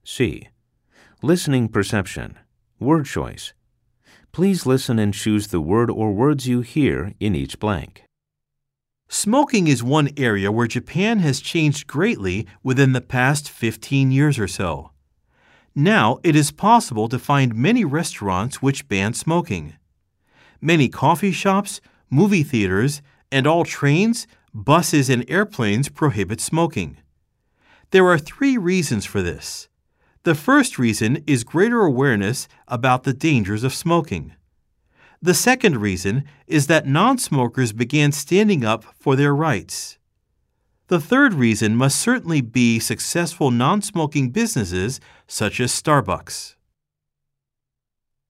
C. Listening perception. Word choice. Please listen and choose the word or words you hear in each blank. Smoking is one area where Japan has changed greatly within the past 15 years or so. Now it is possible to find many restaurants which ban smoking. Many coffee shops, movie theaters, and all trains, buses, and airplanes prohibit smoking. There are 3 reasons for this. The first reason is greater awareness about the dangers of smoking. The second reason is that non-smokers began standing up for their rights. The third reason must certainly be successful non-smoking businesses such as Starbucks.